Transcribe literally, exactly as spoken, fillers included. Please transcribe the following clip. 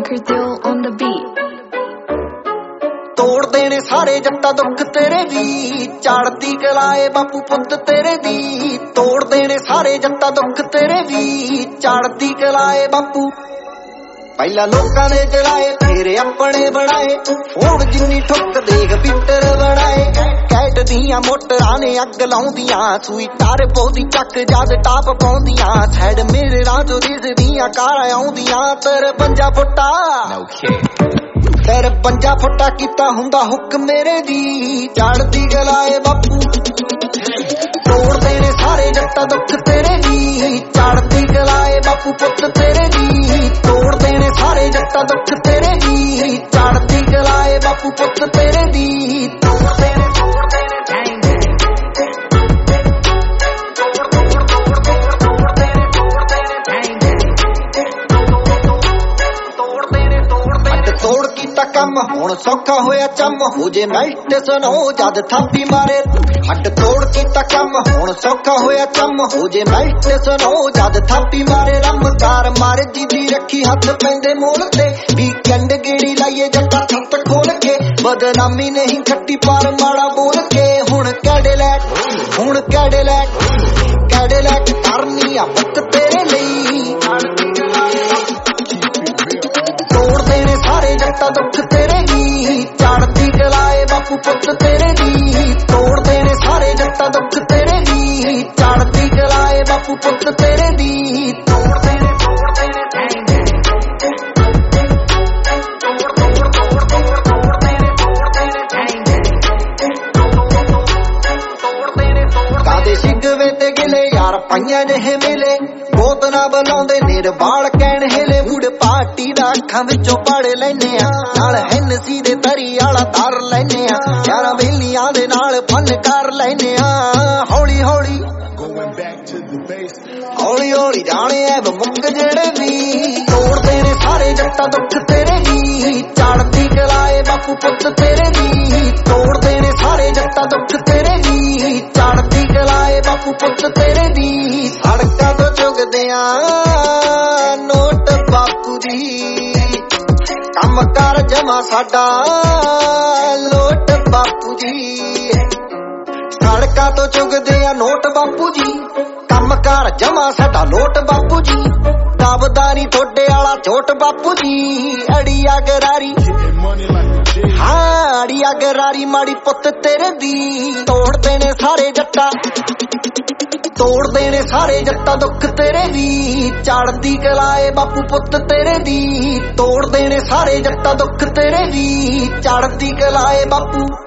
Joker Dill on the beat. ਤੋੜ ਦੇਣੇ ਸਾਰੇ ਜੱਟਾ ਦੁੱਖ ਤੇਰੇ ਵੀ ਚੜਦੀ ਕਲਾਏ ਬਾਪੂ ਪੁੱਤ ਤੇਰੇ ਦੀ ਤੋੜ ਦੇਣੇ ਸਾਰੇ ਜੱਟਾ ਦੁੱਖ ਤੇਰੇ ਵੀ ਚੜਦੀ ਕਲਾਏ ਬਾਪੂ ਪਹਿਲਾਂ ਲੋਕਾਂ ਨੇ ਜਲਾਏ ਫੇਰ ਆਪਣੇ ਬਣਾਏ ਹੁਣ ਜਿੰਨੀ ਠੁੱਕ ਦੇਖ ਪਿੱਟਰ ਬਣਾਏ ਕੈਟ ਦੀਆਂ ਮੋਟਰਾਂ ਨੇ ਅੱਗ ਲਾਉਂਦੀਆਂ ਸੂਈ ਤਾਰ ਪੌਦੀ ਚੱਕ ਜਦ ਟਾਪ ਪਾਉਂਦੀਆਂ ਸਾਈਡ ਮੇਰੇ ਰਾਹ ਤੋਂ ਦਿਸਦੀਆਂ ਕਾਰਾਂ ਆਉਂਦੀਆਂ ਤੇਰੇ ਪੰਜਾ ਫੁੱਟਾ ਤੇਰੇ ਪੰਜਾ ਫੁੱਟਾ ਕੀਤਾ ਹੁੰਦਾ ਹੁੱਕ ਮੇਰੇ ਦੀ ਚੜਦੀ ਗਲਾਏ ਬਾਪੂ ਤੋੜ ਦੇਣੇ ਸਾਰੇ ਜੱਟਾ ਦੁੱਖ ਤੇਰੇ ਵੀ ਚੜਦੀ ਗਲਾਏ ਬਾਪੂ ਪੁੱਤ ਤੇਰੇ ਦੀ ਤੋੜ ਦੇਣੇ ਸਾਰੇ ਜੱਟਾ ਦੁੱਖ ਤੇਰੇ ਵੀ ਚੜਦੀ ਗਲਾਏ ਬਾਪੂ ਪੁੱਤ ਤੇਰੇ ਦੀ ਤੋੜ ਦੇਣੇ ਤੋੜ ਕੀਤਾ ਕੰਮ ਹੁਣ ਸੌਖਾ ਹੋਇਆ ਚੰਮ ਹੋ ਜੇ ਮੈਲਟ ਸੁਣੋ ਜਦ ਥਾਪੀ ਮਾਰੇ ਹੱਡ ਤੋੜ ਕੀਤਾ ਕੰਮ ਹੁਣ ਸੌਖਾ ਹੋਇਆ ਚੰਮ ਹੋ ਜੇ ਮੈਲਟ ਸੁਣੋ ਜਦ ਥਾਪੀ ਮਾਰੇ ਰਮਕਾਰ ਮਾਰੇ ਜਿੱਦੀ ਰੱਖੀ ਹੱਥ ਪੈਂਦੇ ਮੋਲ ਤੇ ਵੀਕਐਂਡ ਗੇੜੀ ਲਾਈਏ ਜੱਟਾ ਛੱਤ ਖੋਲ ਕੇ ਬਦਨਾਮੀ ਨਹੀਂ ਖੱਟੀ ਪਰ ਮਾੜਾ ਬੋਲ ਕੇ ਹੁਣ ਕੈਡੇਲੈਕ ਹੁਣ ਕੈਡੇਲੈਕ ਕੈਡੇਲੈਕ ਕਰਨੀ ਆ ਪੁੱਤ ਤੇਰੇ ਲਈ ਤੋੜ ਦੇਣੇ ਸਾਰੇ ਜੱਟਾ ਦੁੱਖ ਤੇਰੇ ਵੀ ਚੜਦੀ ਗਲਾਏ ਬਾਪੂ ਪੁੱਤ ਤੇਰੇ ਦੀ ਤੋੜ ਦੇਣੇ ਸਾਰੇ ਜੱਟਾ ਦੁੱਖ ਤੇਰੇ ਵੀ ਚੜਦੀ ਗਲਾਏ ਬਾਪੂ ਪੁੱਤ ਤੇਰੇ ਦੀ ਤੋੜ ਦੇਣੇ ਤੋੜ ਦੇਣੇ ਕਾਦੇ ਸਿੱਗਵੇ ਤੇ ਗਿਲੇ ਯਾਰ ਪਾਈਆਂ ਜਿਹੇ ਮਿਲੇ ਬਹੁਤ ਨਾ ਬੁਲਾਉਂਦੇ ਨਿਰਵਾਲ ਕਹਿਣ ਹਿਲੇ ਬੁੜ ਪਾਰਟੀ ਦਾ ਅੱਖਾਂ ਵਿੱਚੋਂ ਪੜ ਲੈਨੇ ਆ ਨਾਲ ਹੈਨਸੀ ਦੇ ਤਰੀ ਵਾਲਾ ਧਰ ਲੈਨੇ ਆ ਯਾਰਾਂ ਵੇਲੀਆਂ ਦੇ ਨਾਲ ਫਨ ਕਰ ਲੈਨੇ ਆ ਹੌਲੀ ਹੌਲੀ ਹੌਲੀ ਹੌਲੀ ਜਾਣੇ ਐ ਮੁੱਕ ਜਿਹੜੇ ਵੀ ਤੋੜ ਦੇਣੇ ਸਾਰੇ ਜੱਟਾ ਦੁੱਖ ਤੇਰੇ ਵੀ ਚੜਦੀ ਗਲਾਏ ਬਾਪੂ ਪੁੱਤ ਤੇਰੇ ਦੀ ਤੋੜ ਦੇਣੇ ਸਾਰੇ ਜੱਟਾ ਦੁੱਖ ਤੇਰੇ ਵੀ ਚੜਦੀ ਗਲਾਏ ਬਾਪੂ ਪੁੱਤ ਤੇਰੇ ਦੀ ਸੜਕਾਂ ਤੋਂ ਚੁਗਦੇ ਆ ਨੋਟ ਬਾਪੂ ਦੀ ਕੰਮ ਕਰ ਜਮਾ ਸਾਡਾ ਲੋਟ ਬਾਪੂ ਜੀ ਸੜਕਾਂ ਤੋਂ ਚੁਗਦੇ ਆ ਨੋਟ ਬਾਪੂ ਜੀ ਕੰਮ ਕਰ ਜਮਾ ਸਾਡਾ ਲੋਟ ਬਾਪੂ ਜੀ ਦਬਦਾ ਨੀ ਥੋੜੇ ਵਾਲਾ ਛੋਟ ਬਾਪੂ ਜੀ ਅੜੀਆ ਗਰਾਰੀ ਹਾਂ ਅੜੀਆ ਗਰਾਰੀ ਮਾੜੀ ਪੁੱਤ ਤੇਰੇ ਦੀ ਤੋੜ ਦੇਣੇ ਸਾਰੇ ਜੱਟਾ ਤੋੜ ਦੇਣੇ ਸਾਰੇ ਜੱਟਾ ਦੁੱਖ ਤੇਰੇ ਵੀ ਚੜਦੀ ਗਲਾਏ ਬਾਪੂ ਪੁੱਤ ਤੇਰੇ ਦੀ ਤੋੜ ਦੇਣੇ ਸਾਰੇ ਜੱਟਾ ਦੁੱਖ ਤੇਰੇ ਵੀ ਚੜਦੀ ਗਲਾਏ ਬਾਪੂ